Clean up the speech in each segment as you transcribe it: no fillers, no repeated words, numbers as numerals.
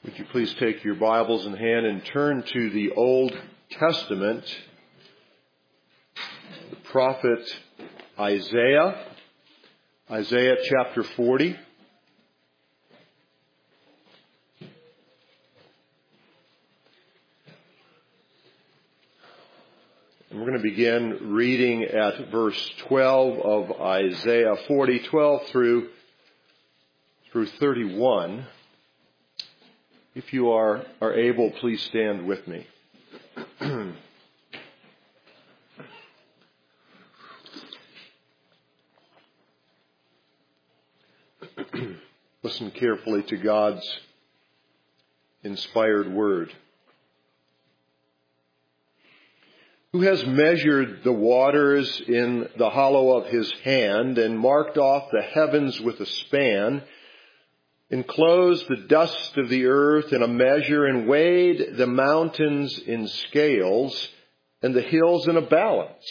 Would you please take your Bibles in hand and turn to the Old Testament, the prophet Isaiah, Isaiah chapter 40. And we're going to begin reading at verse 12 of Isaiah 40, 12 through 31. If you are able, please stand with me. Listen carefully to God's inspired word. Who has measured the waters in the hollow of his hand and marked off the heavens with a span, enclosed the dust of the earth in a measure, and weighed the mountains in scales and the hills in a balance?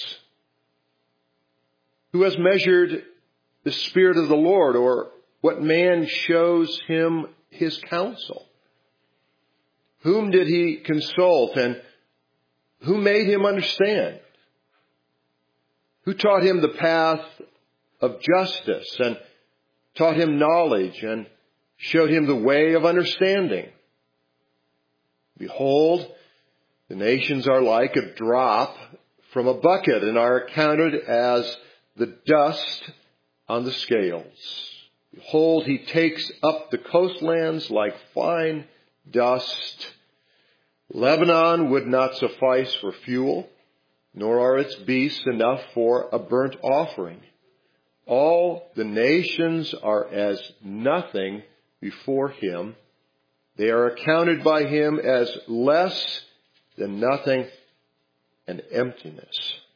Who has measured the Spirit of the Lord, or what man shows him his counsel? Whom did he consult, and who made him understand? Who taught him the path of justice, and taught him knowledge, and showed him the way of understanding? Behold, the nations are like a drop from a bucket, and are accounted as the dust on the scales. Behold, he takes up the coastlands like fine dust. Lebanon would not suffice for fuel, nor are its beasts enough for a burnt offering. All the nations are as nothing before him. They are accounted by him as less than nothing and emptiness.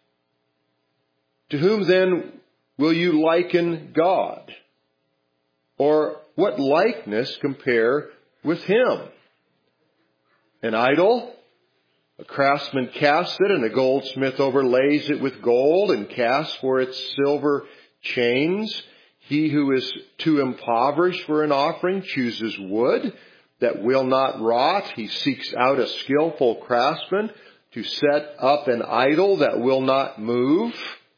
To whom then will you liken God? Or what likeness compare with him? An idol? A craftsman casts it, and a goldsmith overlays it with gold and casts for its silver chains. He who is too impoverished for an offering chooses wood that will not rot. He seeks out a skillful craftsman to set up an idol that will not move.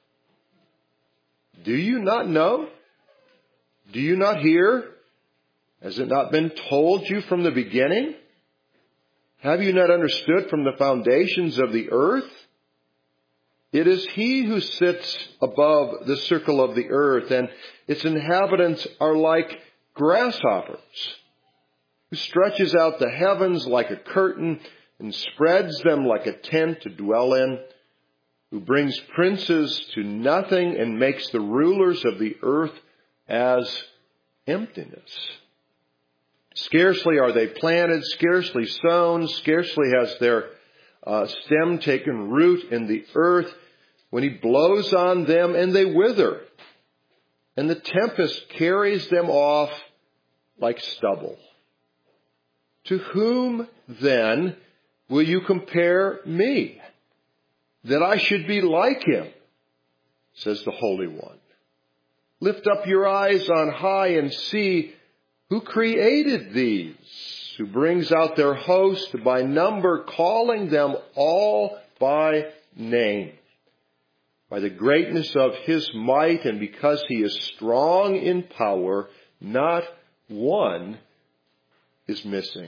Do you not know? Do you not hear? Has it not been told you from the beginning? Have you not understood from the foundations of the earth? It is he who sits above the circle of the earth, and its inhabitants are like grasshoppers, who stretches out the heavens like a curtain and spreads them like a tent to dwell in, who brings princes to nothing and makes the rulers of the earth as emptiness. Scarcely are they planted, scarcely sown, scarcely has their stem taken root in the earth, when he blows on them and they wither, and the tempest carries them off like stubble. To whom then will you compare me, that I should be like him, says the Holy One? Lift up your eyes on high and see who created these, who brings out their host by number, calling them all by name. By the greatness of his might, and because he is strong in power, not one is missing.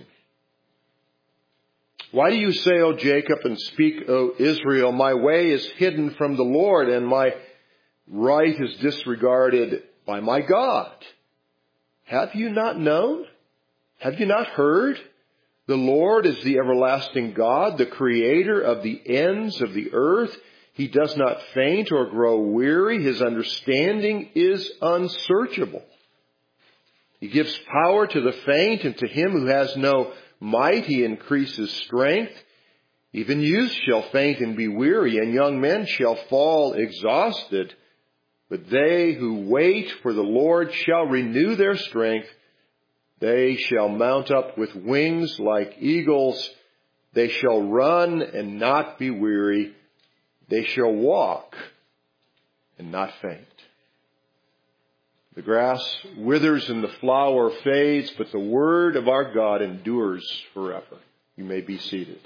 Why do you say, O Jacob, and speak, O Israel, my way is hidden from the Lord, and my right is disregarded by my God? Have you not known? Have you not heard? The Lord is the everlasting God, the creator of the ends of the earth. He does not faint or grow weary. His understanding is unsearchable. He gives power to the faint, and to him who has no might he increases strength. Even youth shall faint and be weary, and young men shall fall exhausted. But they who wait for the Lord shall renew their strength. They shall mount up with wings like eagles. They shall run and not be weary. They shall walk and not faint. The grass withers and the flower fades, but the word of our God endures forever. You may be seated.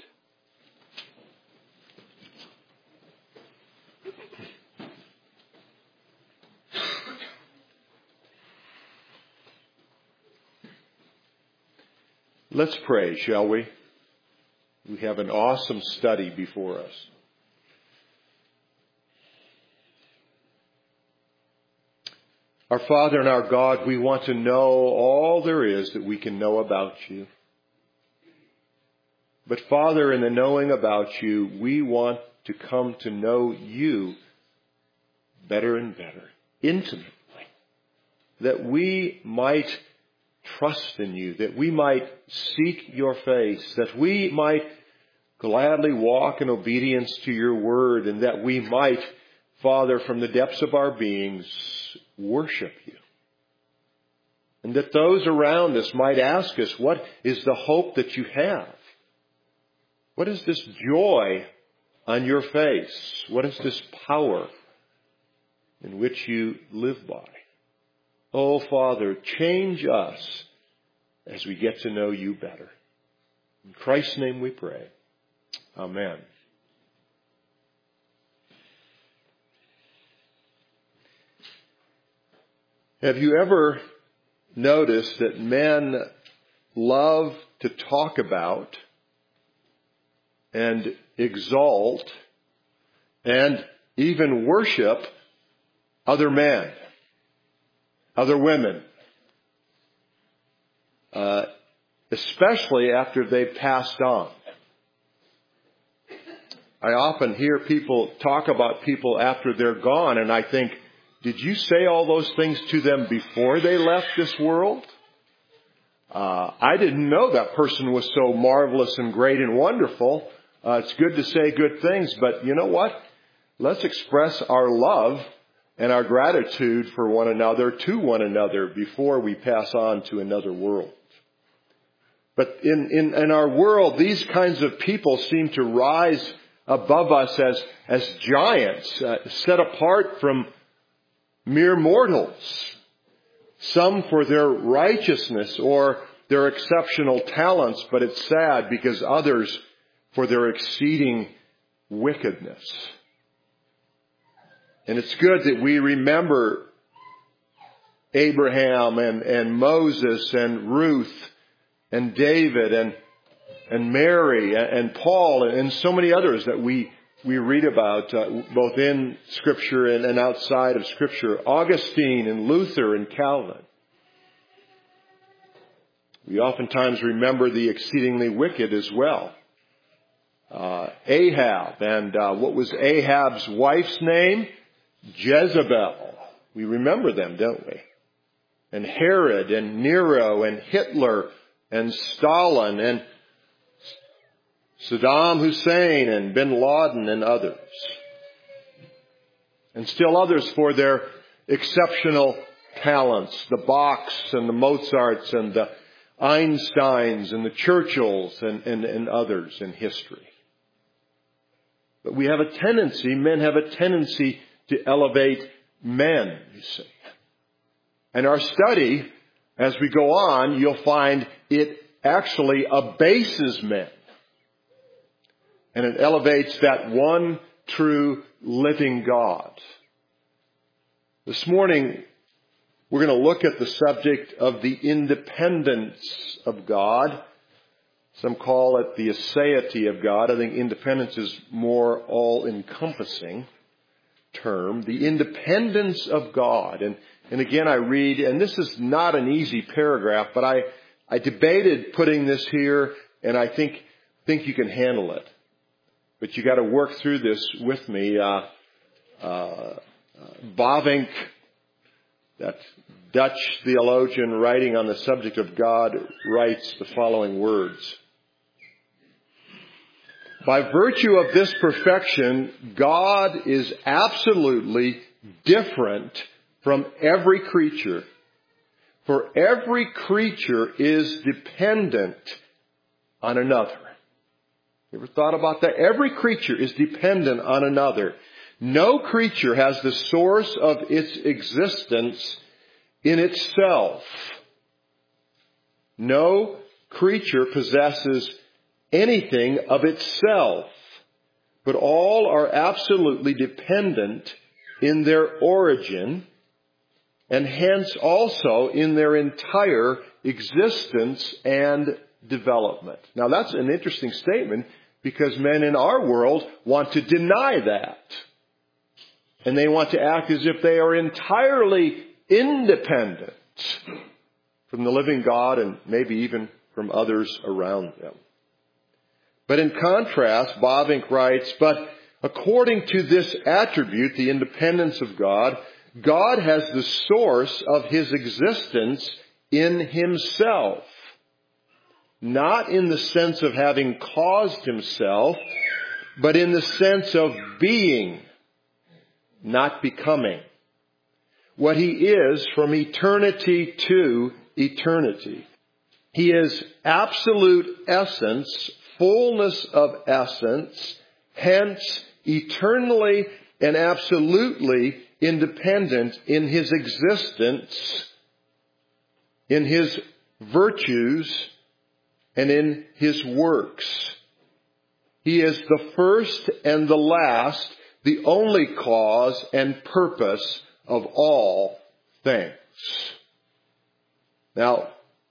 Let's pray, shall we? We have an awesome study before us. Our Father and our God, we want to know all there is that we can know about you. But Father, in the knowing about you, we want to come to know you better and better, intimately, that we might trust in you, that we might seek your face, that we might gladly walk in obedience to your word, and that we might, Father, from the depths of our beings, worship you. And that those around us might ask us, what is the hope that you have? What is this joy on your face? What is this power in which you live by? Oh, Father, change us as we get to know you better. In Christ's name we pray. Amen. Have you ever noticed that men love to talk about and exalt and even worship other men, other women, especially after they've passed on? I often hear people talk about people after they're gone, and I think, did you say all those things to them before they left this world? I didn't know that person was so marvelous and great and wonderful. It's good to say good things, but you know what? Let's express our love and our gratitude for one another, to one another, before we pass on to another world. But in our world, these kinds of people seem to rise above us as giants, set apart from mere mortals, some for their righteousness or their exceptional talents, but it's sad because others for their exceeding wickedness. And it's good that we remember Abraham and Moses and Ruth and David and Mary and Paul and so many others that we read about both in Scripture and outside of Scripture. Augustine and Luther and Calvin. We oftentimes remember the exceedingly wicked as well. Ahab and what was Ahab's wife's name? Jezebel. We remember them, don't we? And Herod and Nero and Hitler and Stalin and Saddam Hussein and Bin Laden and others. And still others for their exceptional talents. The Bachs and the Mozarts and the Einsteins and the Churchills and others in history. But we have a tendency, men have a tendency to elevate men, you see. And our study, as we go on, you'll find it actually abases men. And it elevates that one true living God. This morning, we're going to look at the subject of the independence of God. Some call it the aseity of God. I think independence is more all-encompassing term. The independence of God. And again, I read, and this is not an easy paragraph, but I debated putting this here, and I think you can handle it. But you got to work through this with me. Bavinck, that Dutch theologian writing on the subject of God, writes the following words. By virtue of this perfection, God is absolutely different from every creature. For every creature is dependent on another. You ever thought about that? Every creature is dependent on another. No creature has the source of its existence in itself. No creature possesses anything of itself, but all are absolutely dependent in their origin, and hence also in their entire existence and development. Now that's an interesting statement, because men in our world want to deny that. And they want to act as if they are entirely independent from the living God and maybe even from others around them. But in contrast, Bavinck writes, but according to this attribute, the independence of God, God has the source of his existence in himself. Not in the sense of having caused himself, but in the sense of being, not becoming. What he is from eternity to eternity. He is absolute essence, fullness of essence, hence eternally and absolutely independent in his existence, in his virtues, and in his works. He is the first and the last, the only cause and purpose of all things. Now,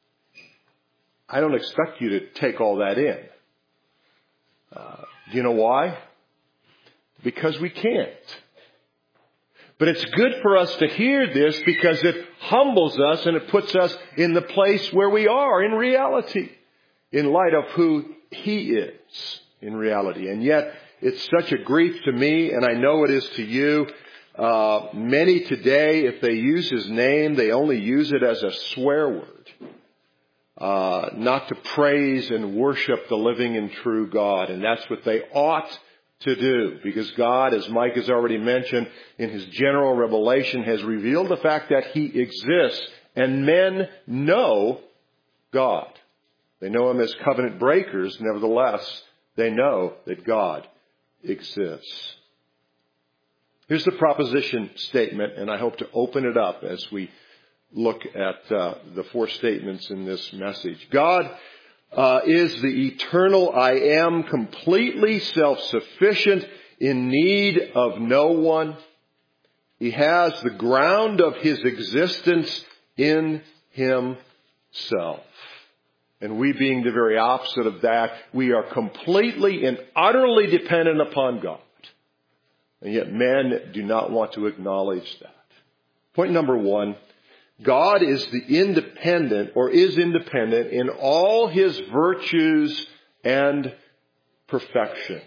I don't expect you to take all that in. Do you know why? Because we can't. But it's good for us to hear this, because it humbles us and it puts us in the place where we are in reality, in light of who he is in reality. And yet, it's such a grief to me, and I know it is to you. Many today, if they use his name, they only use it as a swear word. Not to praise and worship the living and true God. And that's what they ought to do. Because God, as Mike has already mentioned, in his general revelation, has revealed the fact that he exists. And men know God. They know him as covenant breakers. Nevertheless, they know that God exists. Here's the proposition statement, and I hope to open it up as we look at the four statements in this message. God is the eternal I am, completely self-sufficient, in need of no one. He has the ground of his existence in himself. And we, being the very opposite of that, we are completely and utterly dependent upon God. And yet men do not want to acknowledge that. Point number one, God is independent in all his virtues and perfections.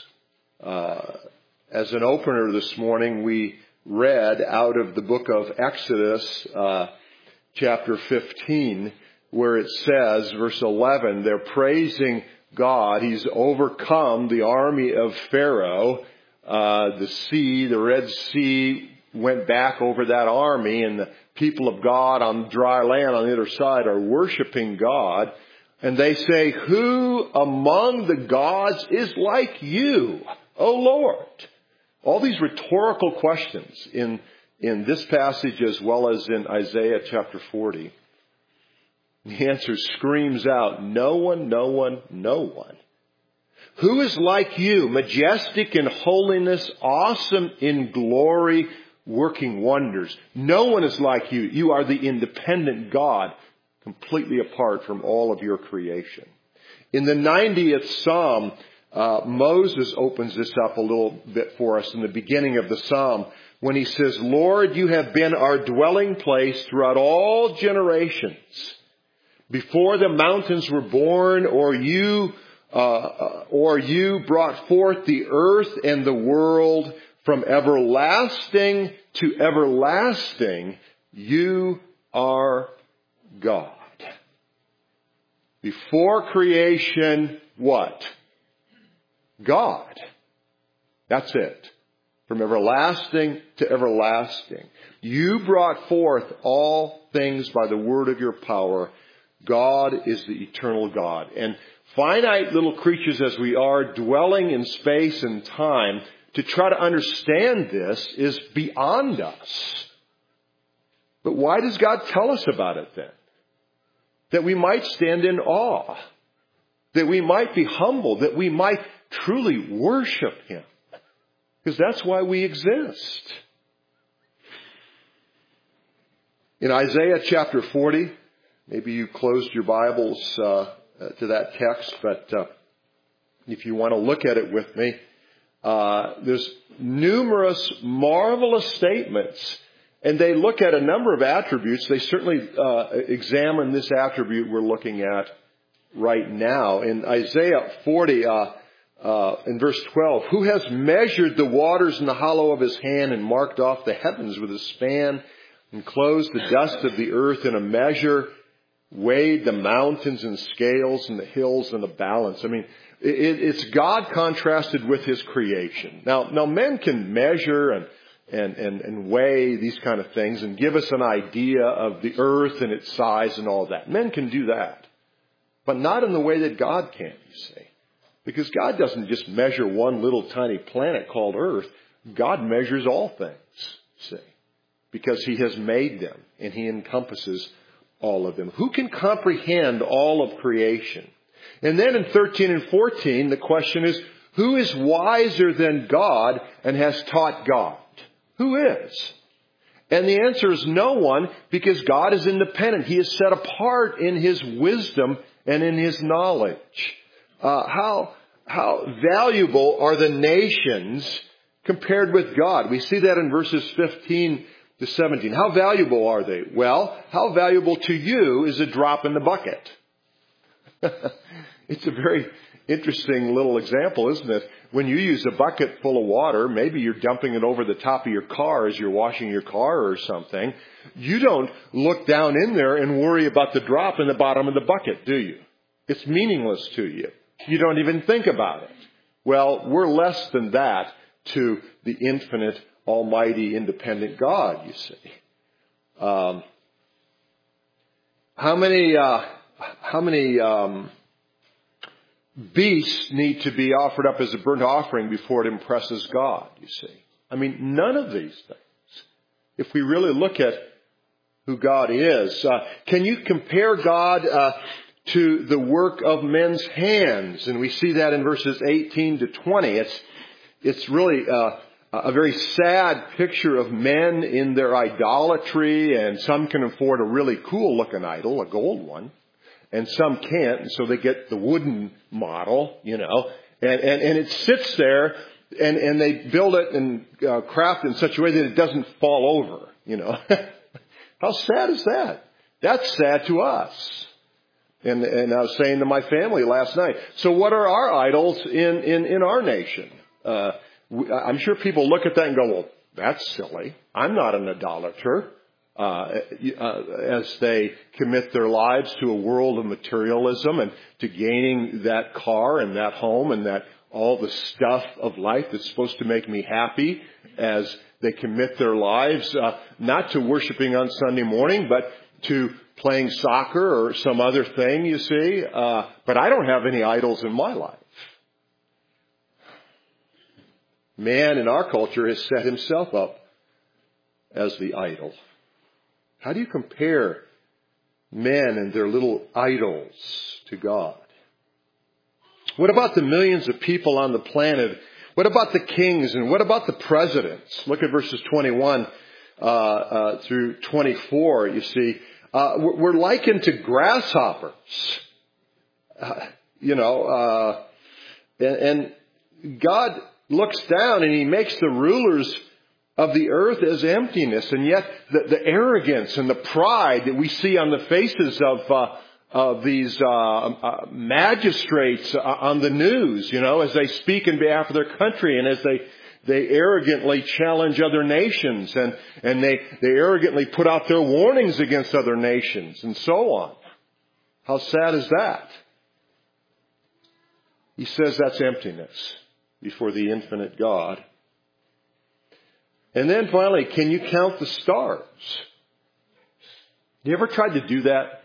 As an opener this morning, we read out of the book of Exodus, chapter 15, where it says, verse 11, they're praising God. He's overcome the army of Pharaoh. The Red Sea went back over that army, and the people of God on dry land on the other side are worshiping God. And they say, who among the gods is like you, O Lord? All these rhetorical questions in this passage as well as in Isaiah chapter 40. The answer screams out, no one, no one, no one. Who is like you, majestic in holiness, awesome in glory, working wonders? No one is like you. You are the independent God, completely apart from all of your creation. In the 90th Psalm, Moses opens this up a little bit for us in the beginning of the Psalm when he says, Lord, you have been our dwelling place throughout all generations. Before the mountains were born, or you brought forth the earth and the world, from everlasting to everlasting, you are God. Before creation, what? God. That's it. From everlasting to everlasting. You brought forth all things by the word of your power. God is the eternal God. And finite little creatures as we are, dwelling in space and time, to try to understand this is beyond us. But why does God tell us about it then? That we might stand in awe. That we might be humble. That we might truly worship Him. Because that's why we exist. In Isaiah chapter 40, maybe you closed your Bibles to that text, but if you want to look at it with me, there's numerous marvelous statements, and they look at a number of attributes. They certainly examine this attribute we're looking at right now. In Isaiah 40, in verse 12, who has measured the waters in the hollow of his hand and marked off the heavens with a span, enclosed the dust of the earth in a measure, weighed the mountains in scales and the hills in a balance. I mean, it's God contrasted with His creation. Now men can measure and weigh these kind of things and give us an idea of the earth and its size and all that. Men can do that. But not in the way that God can, you see. Because God doesn't just measure one little tiny planet called Earth. God measures all things, see. Because He has made them and He encompasses all of them. Who can comprehend all of creation? And then in 13 and 14, the question is, who is wiser than God and has taught God? Who is? And the answer is no one, because God is independent. He is set apart in His wisdom and in His knowledge. How valuable are the nations compared with God? We see that in verses 15 to 17. How valuable are they? Well, how valuable to you is a drop in the bucket? It's a very interesting little example, isn't it? When you use a bucket full of water, maybe you're dumping it over the top of your car as you're washing your car or something. You don't look down in there and worry about the drop in the bottom of the bucket, do you? It's meaningless to you. You don't even think about it. Well, we're less than that to the infinite, almighty, independent God, you see. How many beasts need to be offered up as a burnt offering before it impresses God, you see? I mean, none of these things. If we really look at who God is, can you compare God to the work of men's hands? And we see that in verses 18 to 20. It's really a very sad picture of men in their idolatry, and some can afford a really cool looking idol, a gold one, and some can't, and so they get the wooden model, you know, and it sits there, and they build it and craft it in such a way that it doesn't fall over, you know. How sad is that? That's sad to us. And I was saying to my family last night, so what are our idols in our nation? I'm sure people look at that and go, well, that's silly. I'm not an idolater. As they commit their lives to a world of materialism and to gaining that car and that home and that all the stuff of life that's supposed to make me happy, as they commit their lives not to worshiping on Sunday morning, but to playing soccer or some other thing, you see. But I don't have any idols in my life. Man in our culture has set himself up as the idol. How do you compare men and their little idols to God? What about the millions of people on the planet? What about the kings and what about the presidents? Look at verses 21 through 24, you see. We're likened to grasshoppers. And God looks down and He makes the rulers of the earth as emptiness. And yet the arrogance and the pride that we see on the faces of these magistrates on the news, you know, as they speak in behalf of their country and as they arrogantly challenge other nations and they arrogantly put out their warnings against other nations and so on. How sad is that? He says that's emptiness before the infinite God. And then finally, can you count the stars? You ever tried to do that?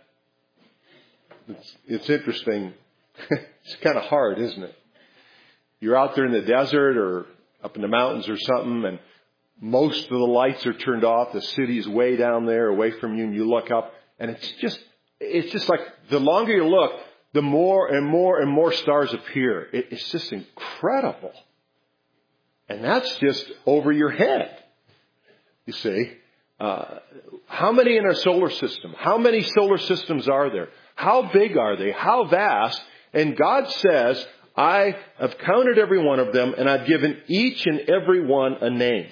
It's interesting. It's kind of hard, isn't it? You're out there in the desert or up in the mountains or something, and most of the lights are turned off. The city's way down there away from you, and you look up, and it's just like the longer you look, the more and more and more stars appear. It's just incredible. And that's just over your head, you see. How many in our solar system? How many solar systems are there? How big are they? How vast? And God says, I have counted every one of them, and I've given each and every one a name.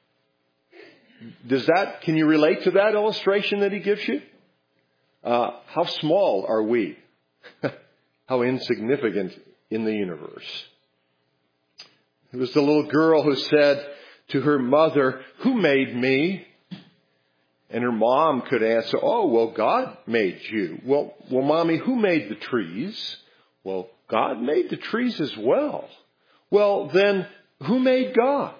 Can you relate to that illustration that he gives you? How small are we? How insignificant in the universe. It was the little girl who said to her mother, "Who made me?" And her mom could answer, "Oh, well, God made you." Well, Mommy, who made the trees? Well, God made the trees as well. Well, then, who made God?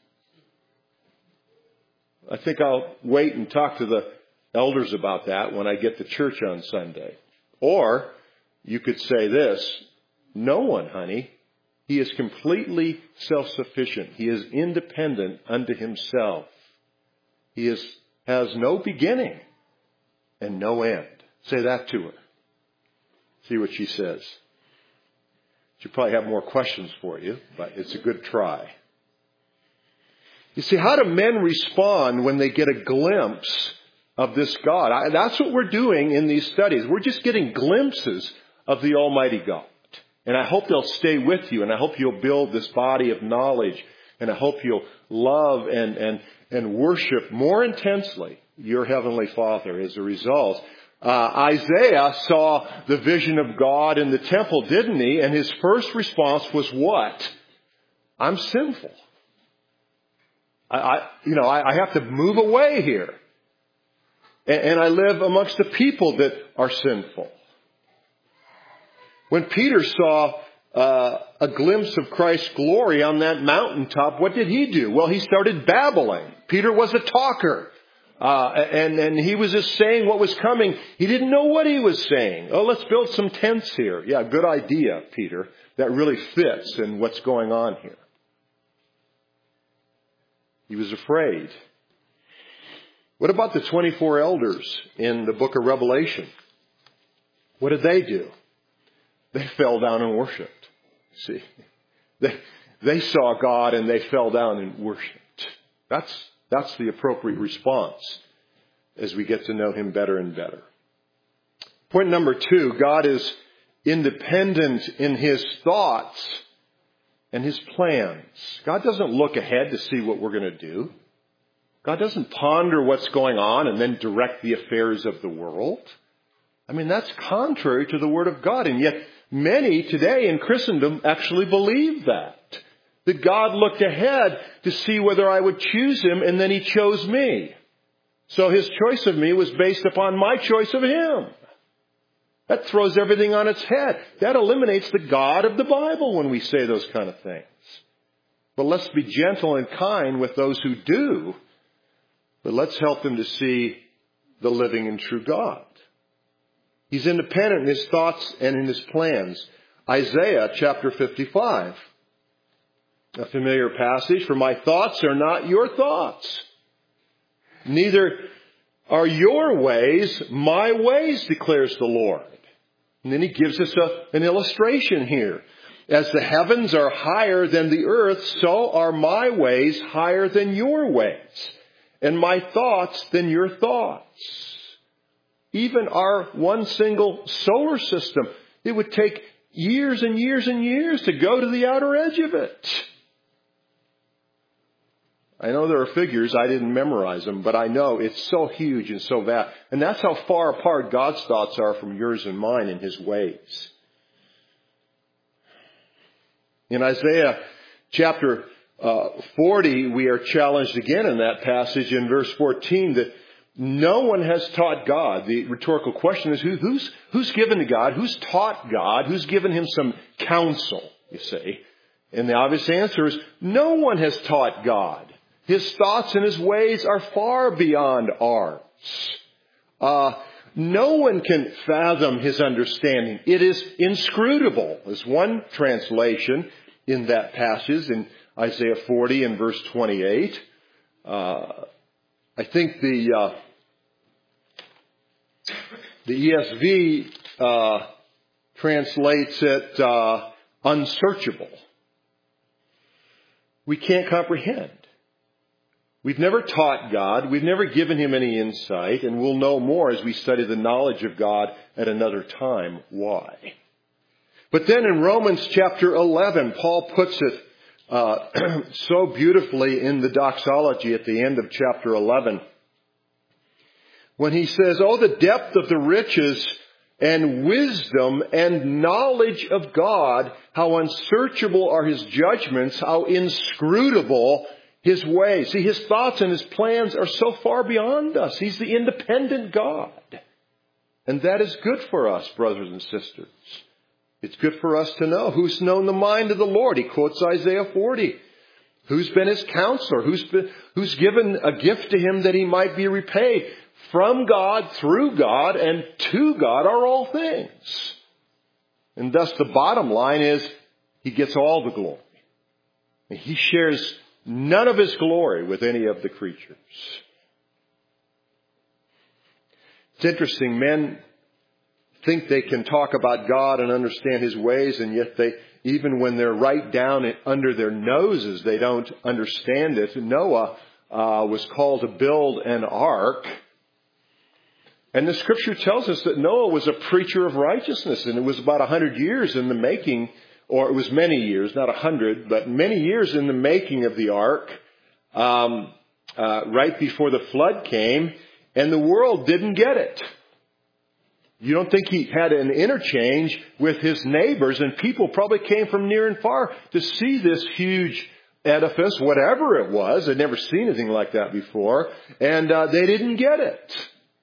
I think I'll wait and talk to the elders about that when I get to church on Sunday. Or you could say this, "No one, honey. He is completely self-sufficient. He is independent unto himself. He has no beginning and no end." Say that to her. See what she says. She'll probably have more questions for you, but it's a good try. You see, how do men respond when they get a glimpse of this God? That's what we're doing in these studies. We're just getting glimpses of the Almighty God. And I hope they'll stay with you, and I hope you'll build this body of knowledge, and I hope you'll love and worship more intensely your Heavenly Father as a result. Isaiah saw the vision of God in the temple, didn't he? And his first response was what? I'm sinful. I have to move away here. And I live amongst the people that are sinful. When Peter saw a glimpse of Christ's glory on that mountaintop, what did he do? Well, he started babbling. Peter was a talker. And he was just saying what was coming. He didn't know what he was saying. Oh, let's build some tents here. Yeah, good idea, Peter. That really fits in what's going on here. He was afraid. What about the 24 elders in the book of Revelation? What did they do? They fell down and worshiped. See, they saw God and they fell down and worshiped. That's the appropriate response as we get to know Him better and better. Point number 2, God is independent in His thoughts and His plans. God doesn't look ahead to see what we're going to do. God doesn't ponder what's going on and then direct the affairs of the world. I mean, that's contrary to the Word of God. And yet many today in Christendom actually believe that God looked ahead to see whether I would choose Him, and then He chose me. So His choice of me was based upon my choice of Him. That throws everything on its head. That eliminates the God of the Bible when we say those kind of things. But let's be gentle and kind with those who do. But let's help them to see the living and true God. He's independent in His thoughts and in His plans. Isaiah chapter 55. A familiar passage. For my thoughts are not your thoughts. Neither are your ways my ways, declares the Lord. And then He gives us an illustration here. As the heavens are higher than the earth, so are my ways higher than your ways, and my thoughts than your thoughts. Even our one single solar system, it would take years and years and years to go to the outer edge of it. I know there are figures, I didn't memorize them, but I know it's so huge and so vast. And that's how far apart God's thoughts are from yours and mine in His ways. In Isaiah chapter 40, we are challenged again in that passage in verse 14 that no one has taught God. The rhetorical question is who's given to God? Who's taught God? Who's given Him some counsel, you see? And the obvious answer is no one has taught God. His thoughts and His ways are far beyond ours. No one can fathom His understanding. It is inscrutable, is one translation in that passage in Isaiah 40 and verse 28. I think the ESV translates it unsearchable. We can't comprehend. We've never taught God. We've never given Him any insight, and we'll know more as we study the knowledge of God at another time. Why? But then in Romans chapter 11, Paul puts it so beautifully in the doxology at the end of chapter 11, when he says, "Oh, the depth of the riches and wisdom and knowledge of God, how unsearchable are His judgments, how inscrutable His ways." See, His thoughts and His plans are so far beyond us. He's the independent God. And that is good for us, brothers and sisters. It's good for us to know who's known the mind of the Lord. He quotes Isaiah 40. Who's been His counselor? Who's given a gift to Him that He might be repaid? From God, through God, and to God are all things. And thus the bottom line is He gets all the glory. And He shares none of His glory with any of the creatures. It's interesting, men think they can talk about God and understand His ways, and yet even when they're right down under their noses, they don't understand it. Noah was called to build an ark. And the Scripture tells us that Noah was a preacher of righteousness, and it was about 100 years in the making, or it was many years, not 100, but many years in the making of the ark, right before the flood came, and the world didn't get it. You don't think he had an interchange with his neighbors, and people probably came from near and far to see this huge edifice, whatever it was. They'd never seen anything like that before, and they didn't get it.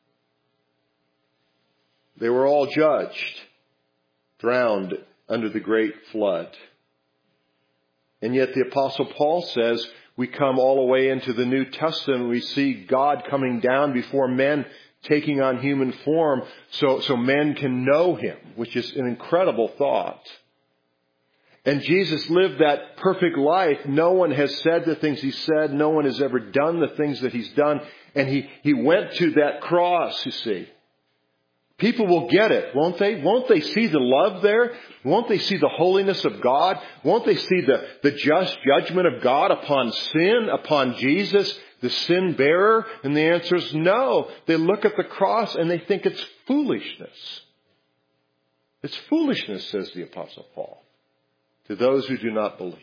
They were all judged, drowned under the great flood. And yet the Apostle Paul says we come all the way into the New Testament. We see God coming down before men, taking on human form so men can know Him, which is an incredible thought. And Jesus lived that perfect life. No one has said the things He said. No one has ever done the things that He's done. And He went to that cross, you see. People will get it, won't they? Won't they see the love there? Won't they see the holiness of God? Won't they see the just judgment of God upon sin, upon Jesus, the sin bearer? And the answer is no. They look at the cross and they think it's foolishness. It's foolishness, says the Apostle Paul, to those who do not believe.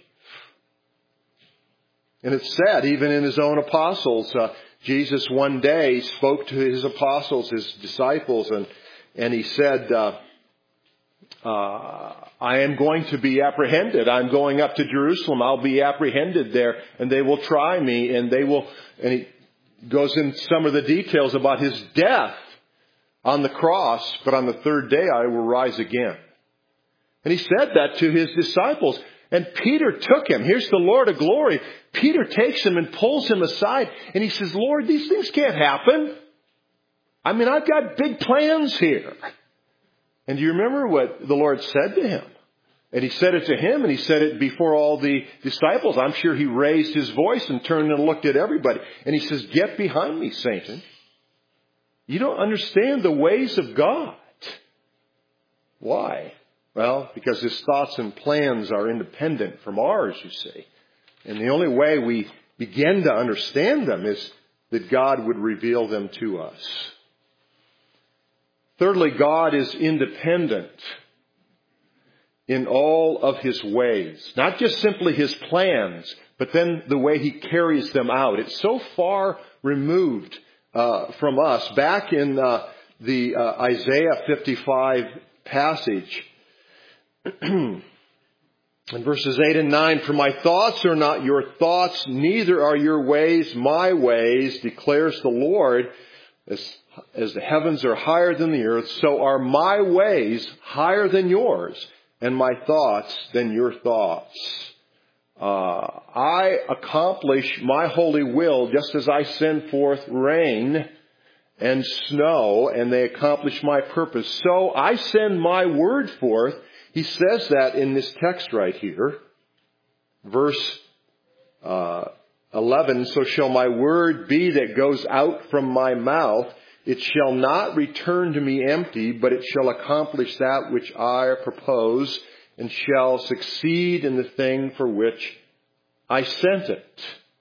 And it's sad, even in His own apostles, Jesus one day spoke to His apostles, His disciples, and He said, I am going to be apprehended. I'm going up to Jerusalem. I'll be apprehended there, and they will try me, and He goes in some of the details about His death on the cross, but on the third day I will rise again. And He said that to His disciples. And Peter took Him. Here's the Lord of glory. Peter takes Him and pulls Him aside. And he says, Lord, these things can't happen. I mean, I've got big plans here. And do you remember what the Lord said to him? And He said it to him, and He said it before all the disciples. I'm sure He raised His voice and turned and looked at everybody. And He says, get behind me, Satan. You don't understand the ways of God. Why? Well, because His thoughts and plans are independent from ours, you see. And the only way we begin to understand them is that God would reveal them to us. Thirdly, God is independent in all of His ways. Not just simply His plans, but then the way He carries them out. It's so far removed from us. Back in the Isaiah 55 passage, in verses 8 and 9, for my thoughts are not your thoughts, neither are your ways my ways, declares the Lord. As the heavens are higher than the earth, so are my ways higher than yours, and my thoughts than your thoughts. I accomplish my holy will just as I send forth rain and snow, and they accomplish my purpose. So I send my word forth. He says that in this text right here, verse 11, so shall my word be that goes out from my mouth. It shall not return to me empty, but it shall accomplish that which I propose, and shall succeed in the thing for which I sent it.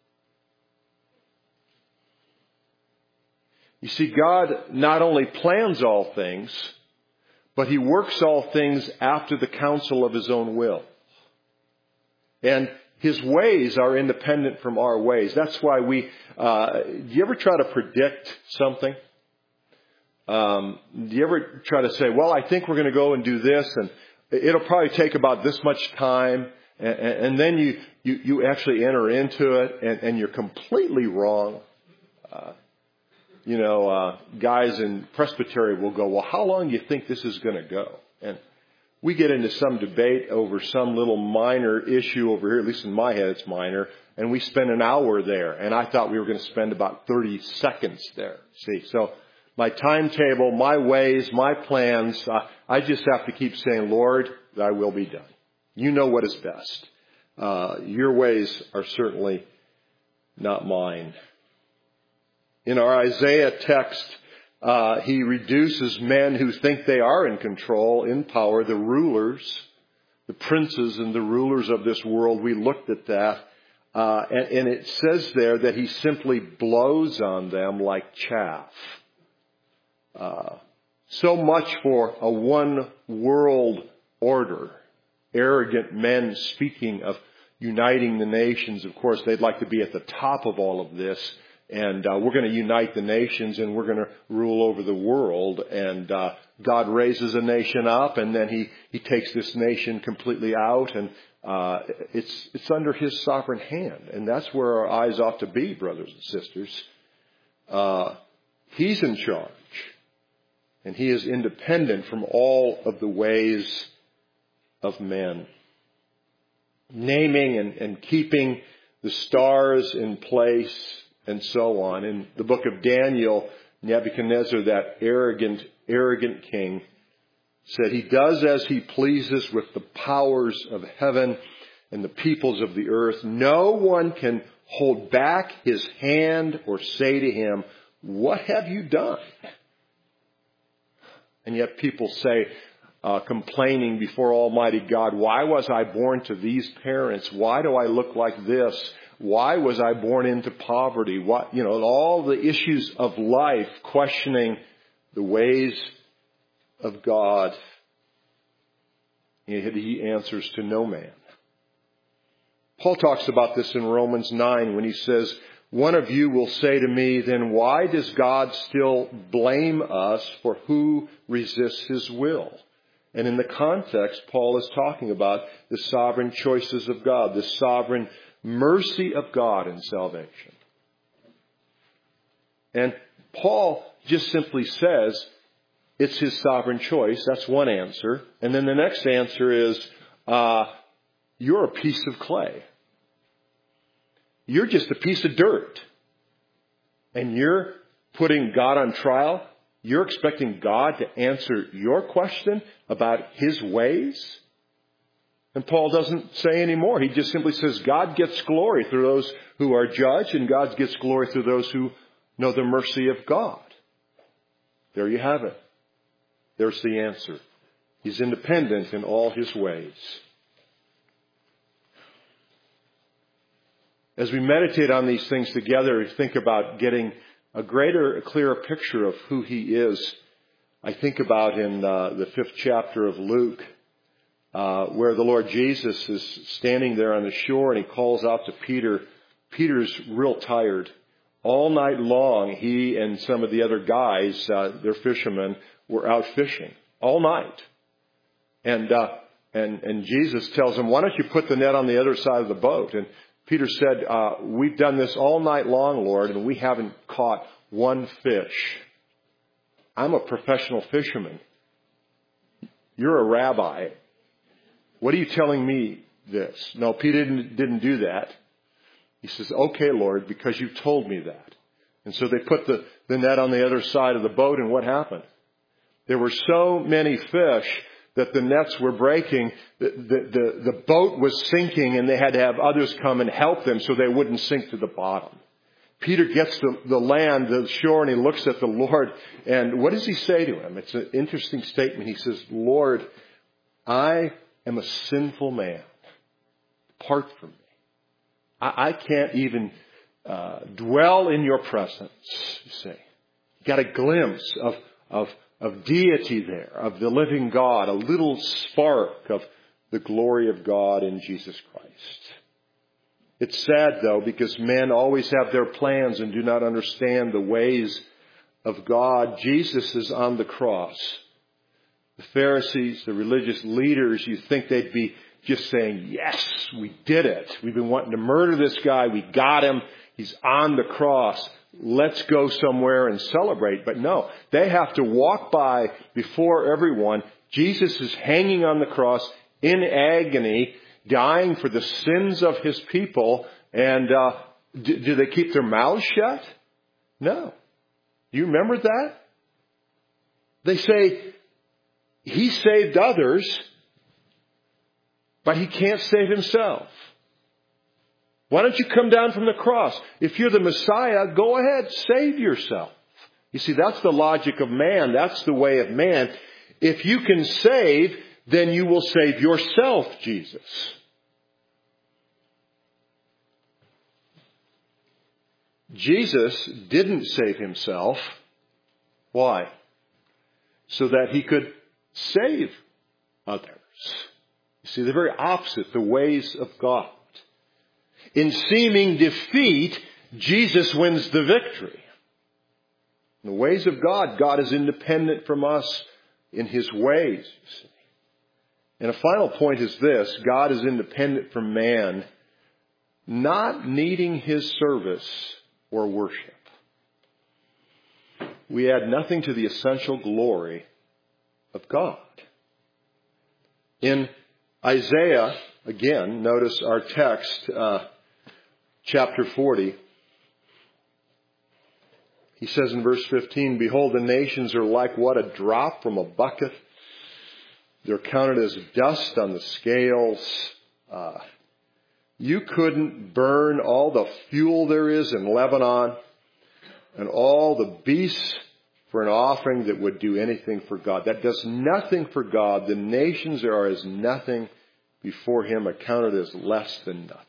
You see, God not only plans all things, but He works all things after the counsel of His own will. And His ways are independent from our ways. That's why do you ever try to predict something? Do you ever try to say, well, I think we're going to go and do this, and it'll probably take about this much time, and then you actually enter into it, and you're completely wrong. Guys in Presbytery will go, well, how long do you think this is going to go? And we get into some debate over some little minor issue over here, at least in my head it's minor, and we spend an hour there. And I thought we were going to spend about 30 seconds there. See, so my timetable, my ways, my plans, I just have to keep saying, Lord, thy will be done. You know what is best. Your ways are certainly not mine. In our Isaiah text, he reduces men who think they are in control, in power, the rulers, the princes and the rulers of this world. We looked at that. And it says there that he simply blows on them like chaff. So much for a one world order. Arrogant men speaking of uniting the nations. Of course, they'd like to be at the top of all of this. And we're going to unite the nations and we're going to rule over the world. And God raises a nation up and then he takes this nation completely out. And it's under His sovereign hand. And that's where our eyes ought to be, brothers and sisters. He's in charge. And He is independent from all of the ways of men. Naming and keeping the stars in place and so on. In the book of Daniel, Nebuchadnezzar, that arrogant king, said he does as he pleases with the powers of heaven and the peoples of the earth. No one can hold back his hand or say to him, what have you done? And yet people say, complaining before Almighty God, why was I born to these parents? Why do I look like this? Why was I born into poverty? All the issues of life, questioning the ways of God. He answers to no man. Paul talks about this in Romans 9 when he says, one of you will say to me, then why does God still blame us for who resists His will? And in the context, Paul is talking about the sovereign choices of God, the sovereign mercy of God in salvation. And Paul just simply says it's His sovereign choice. That's one answer. And then the next answer is, you're a piece of clay. You're just a piece of dirt. And you're putting God on trial. You're expecting God to answer your question about His ways. And Paul doesn't say any more. He just simply says God gets glory through those who are judged, and God gets glory through those who know the mercy of God. There you have it. There's the answer. He's independent in all His ways. As we meditate on these things together, think about getting a clearer picture of who He is. I think about in the 5th chapter of Luke, where the Lord Jesus is standing there on the shore and He calls out to Peter. Peter's real tired. All night long, he and some of the other guys, they're fishermen, were out fishing. All night. And Jesus tells him, why don't you put the net on the other side of the boat? And Peter said, we've done this all night long, Lord, and we haven't caught one fish. I'm a professional fisherman. You're a rabbi. What are you telling me this? No, Peter didn't do that. He says, okay, Lord, because you told me that. And so they put the net on the other side of the boat, and what happened? There were so many fish that the nets were breaking, the boat was sinking, and they had to have others come and help them so they wouldn't sink to the bottom. Peter gets the land, the shore, and he looks at the Lord. And what does he say to him? It's an interesting statement. He says, Lord, I am a sinful man. Depart from me. I can't even dwell in your presence, you see. You got a glimpse of deity there, of the living God, a little spark of the glory of God in Jesus Christ. It's sad, though, because men always have their plans and do not understand the ways of God. Jesus is on the cross. The Pharisees, the religious leaders, you think they'd be just saying, yes, we did it. We've been wanting to murder this guy. We got him. He's on the cross. Let's go somewhere and celebrate. But no, they have to walk by before everyone. Jesus is hanging on the cross in agony, dying for the sins of his people. And do they keep their mouths shut? No. Do you remember that? They say, he saved others, but he can't save himself. Why don't you come down from the cross? If you're the Messiah, go ahead, save yourself. You see, that's the logic of man. That's the way of man. If you can save, then you will save yourself, Jesus. Jesus didn't save himself. Why? So that he could save others. You see, the very opposite, the ways of God. In seeming defeat, Jesus wins the victory. In the ways of God, God is independent from us in his ways, you see. And a final point is this: God is independent from man, not needing his service or worship. We add nothing to the essential glory of God. In Isaiah, again, notice our text, chapter 40. He says in verse 15, behold, the nations are like what? A drop from a bucket. They're counted as dust on the scales. You couldn't burn all the fuel there is in Lebanon and all the beasts for an offering that would do anything for God. That does nothing for God. The nations are as nothing before him, accounted as less than nothing.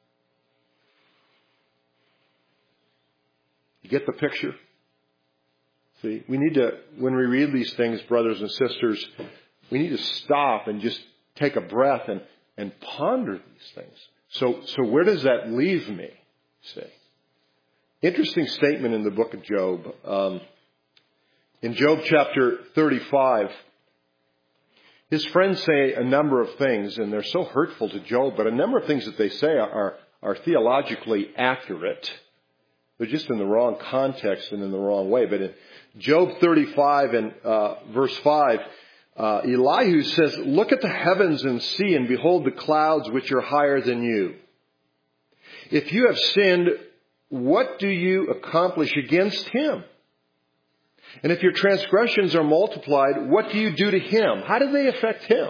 You get the picture? See, we need to, when we read these things, brothers and sisters, we need to stop and just take a breath and ponder these things. So where does that leave me? See, interesting statement in the book of Job. In Job chapter 35, his friends say a number of things, and they're so hurtful to Job, but a number of things that they say are theologically accurate. They're just in the wrong context and in the wrong way. But in Job 35 and verse 5, Elihu says, look at the heavens and see, and behold the clouds which are higher than you. If you have sinned, what do you accomplish against him? And if your transgressions are multiplied, what do you do to him? How do they affect him?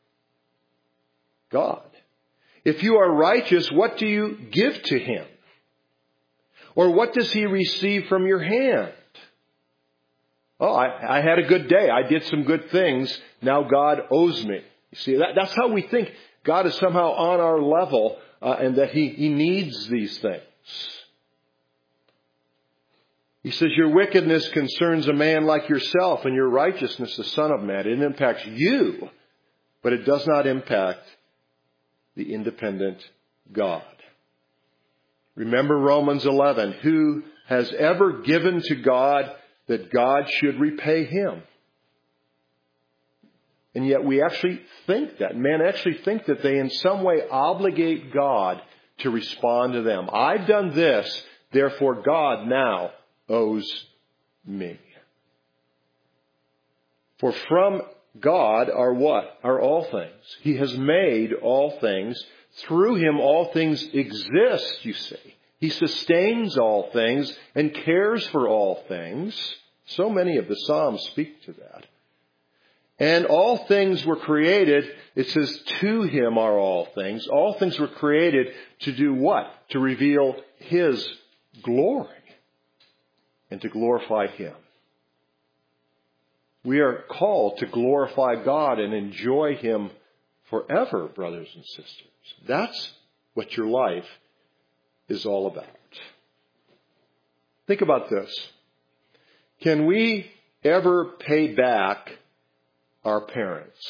God. If you are righteous, what do you give to him? Or what does he receive from your hand? Oh, I had a good day. I did some good things. Now God owes me. You see, that's how we think. God is somehow on our level and that he needs these things. He says, your wickedness concerns a man like yourself, and your righteousness the Son of Man. It impacts you, but it does not impact the independent God. Remember Romans 11. Who has ever given to God that God should repay him? And yet we actually think that. Men actually think that they in some way obligate God to respond to them. I've done this, therefore God now owes me. For from God are what? Are all things. He has made all things. Through him all things exist, you see. He sustains all things and cares for all things. So many of the Psalms speak to that. And all things were created, it says, to him are all things. All things were created to do what? To reveal his glory and to glorify him. We are called to glorify God and enjoy him forever, brothers and sisters. That's what your life is all about. Think about this. Can we ever pay back our parents?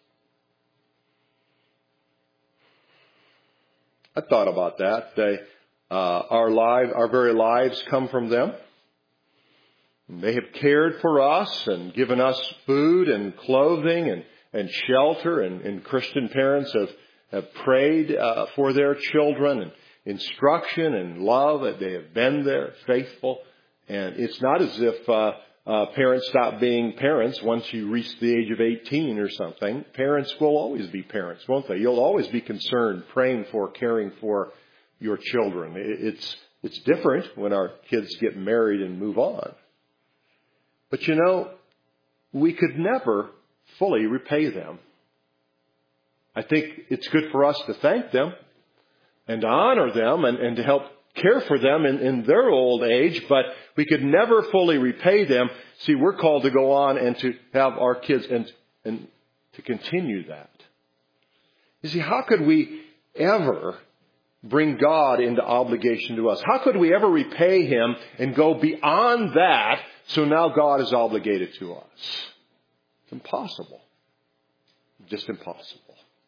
I thought about that. Our very lives come from them. They have cared for us and given us food and clothing and shelter. And Christian parents have prayed for their children and instruction and love. They have been there, faithful. And it's not as if parents stop being parents once you reach the age of 18 or something. Parents will always be parents, won't they? You'll always be concerned, praying for, caring for your children. It's different when our kids get married and move on. But you know, we could never fully repay them. I think it's good for us to thank them and to honor them and to help care for them in their old age, but we could never fully repay them. See, we're called to go on and to have our kids and to continue that. You see, how could we ever bring God into obligation to us? How could we ever repay him and go beyond that so now God is obligated to us? It's impossible. Just impossible.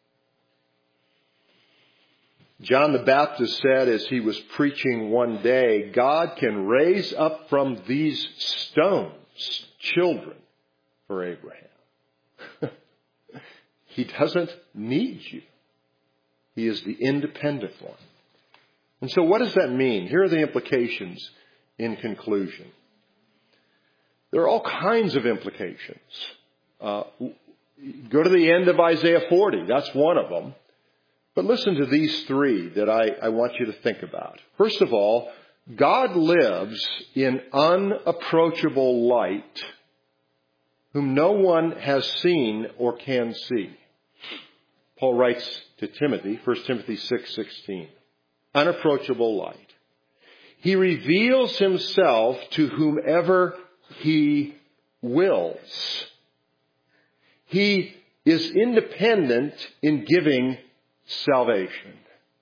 John the Baptist said as he was preaching one day, God can raise up from these stones children for Abraham. He doesn't need you. He is the independent one. And so what does that mean? Here are the implications in conclusion. There are all kinds of implications. Go to the end of Isaiah 40. That's one of them. But listen to these three that I want you to think about. First of all, God lives in unapproachable light, whom no one has seen or can see. Paul writes to Timothy, 1 Timothy 6:16, unapproachable light. He reveals himself to whomever he wills. He is independent in giving salvation.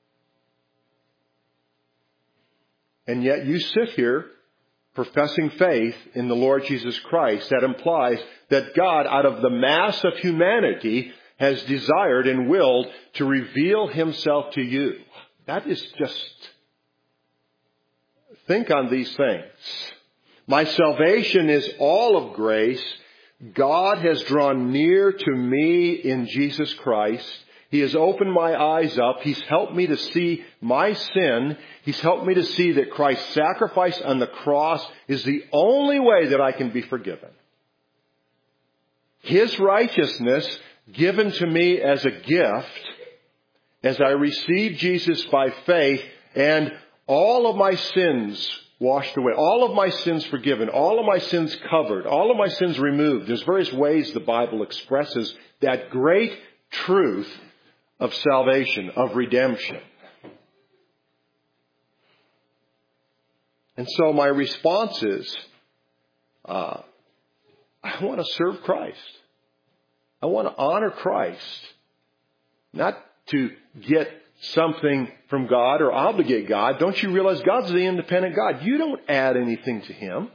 And yet you sit here professing faith in the Lord Jesus Christ. That implies that God, out of the mass of humanity, has desired and willed to reveal himself to you. That is just... Think on these things. My salvation is all of grace. God has drawn near to me in Jesus Christ. He has opened my eyes up. He's helped me to see my sin. He's helped me to see that Christ's sacrifice on the cross is the only way that I can be forgiven. His righteousness given to me as a gift as I receive Jesus by faith, and all of my sins washed away, all of my sins forgiven, all of my sins covered, all of my sins removed. There's various ways the Bible expresses that great truth of salvation, of redemption. And so my response is, I want to serve Christ. I want to honor Christ. Not to get something from God or obligate God. Don't you realize God's the independent God? You don't add anything to him.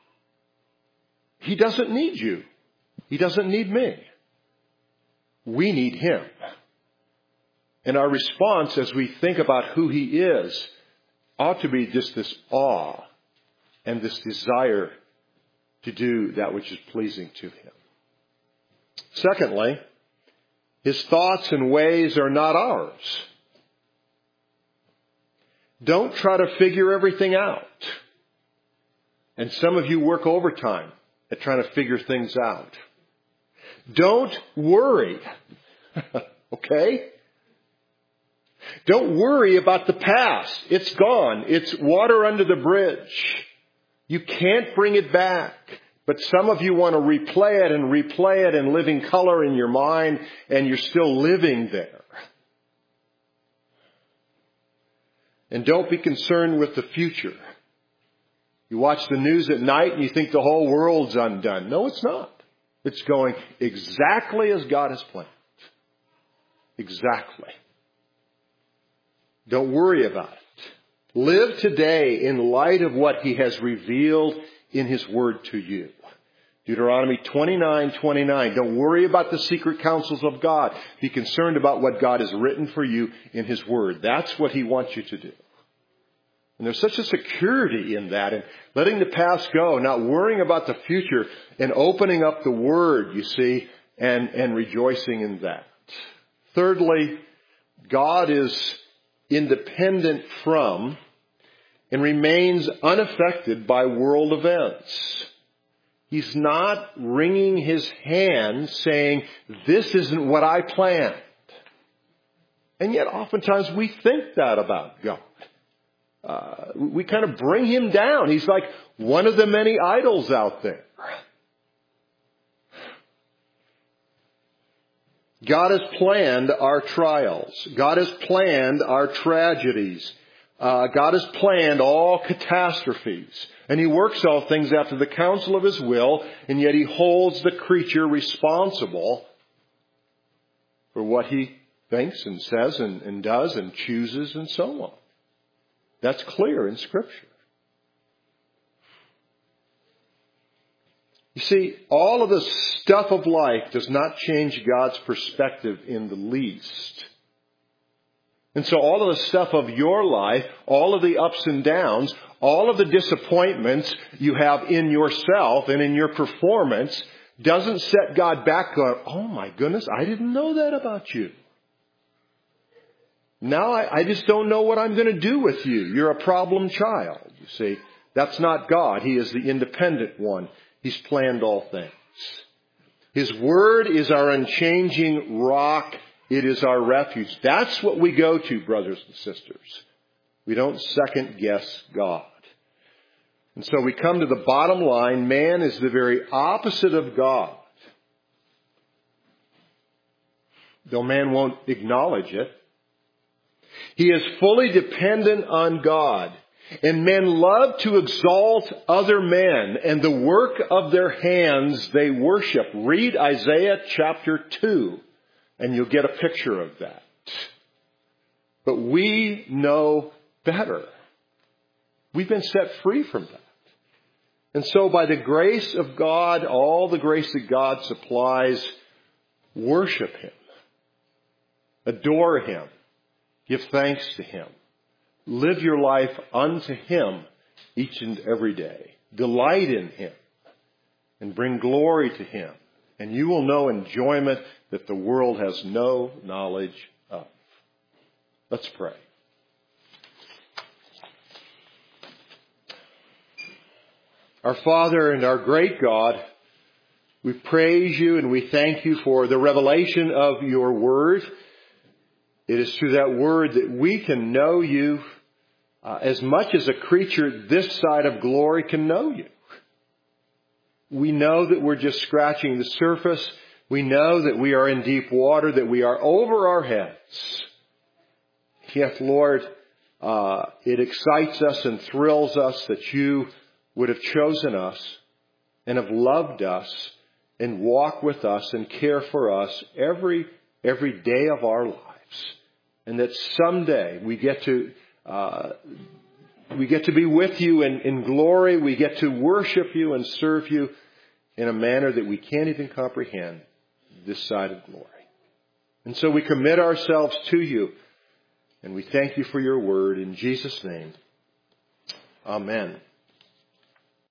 He doesn't need you. He doesn't need me. We need him. And our response as we think about who he is ought to be just this awe and this desire to do that which is pleasing to him. Secondly, his thoughts and ways are not ours. Don't try to figure everything out. And some of you work overtime at trying to figure things out. Don't worry. Okay? Don't worry about the past. It's gone. It's water under the bridge. You can't bring it back. But some of you want to replay it and live in color in your mind, and you're still living there. And don't be concerned with the future. You watch the news at night and you think the whole world's undone. No, it's not. It's going exactly as God has planned. Exactly. Don't worry about it. Live today in light of what He has revealed in His Word to you. Deuteronomy 29:29. Don't worry about the secret counsels of God. Be concerned about what God has written for you in His Word. That's what He wants you to do. And there's such a security in that, and letting the past go, not worrying about the future, and opening up the Word, you see, and rejoicing in that. Thirdly, God is independent from and remains unaffected by world events. He's not wringing His hand saying, this isn't what I planned. And yet oftentimes we think that about God. We kind of bring Him down. He's like one of the many idols out there. God has planned our trials. God has planned our tragedies. God has planned all catastrophes. And He works all things after the counsel of His will, and yet He holds the creature responsible for what he thinks and says and does and chooses and so on. That's clear in Scripture. You see, all of the stuff of life does not change God's perspective in the least. And so all of the stuff of your life, all of the ups and downs, all of the disappointments you have in yourself and in your performance doesn't set God back going, oh my goodness, I didn't know that about you. Now I just don't know what I'm going to do with you. You're a problem child, you see. That's not God. He is the independent one. He's planned all things. His Word is our unchanging rock. It is our refuge. That's what we go to, brothers and sisters. We don't second guess God. And so we come to the bottom line. Man is the very opposite of God. Though man won't acknowledge it. He is fully dependent on God. And men love to exalt other men, and the work of their hands they worship. Read Isaiah chapter 2, and you'll get a picture of that. But we know better. We've been set free from that. And so by the grace of God, all the grace that God supplies, worship Him. Adore Him. Give thanks to Him. Live your life unto Him each and every day. Delight in Him and bring glory to Him. And you will know enjoyment that the world has no knowledge of. Let's pray. Our Father and our great God, we praise You and we thank You for the revelation of Your Word. It is through that Word that we can know You as much as a creature this side of glory can know You. We know that we're just scratching the surface. We know that we are in deep water, that we are over our heads. Yet, Lord, it excites us and thrills us that You would have chosen us and have loved us and walk with us and care for us every day of our lives. And that someday we get to be with You in glory. We get to worship You and serve You in a manner that we can't even comprehend this side of glory. And so we commit ourselves to You, and we thank You for Your Word in Jesus' name. Amen.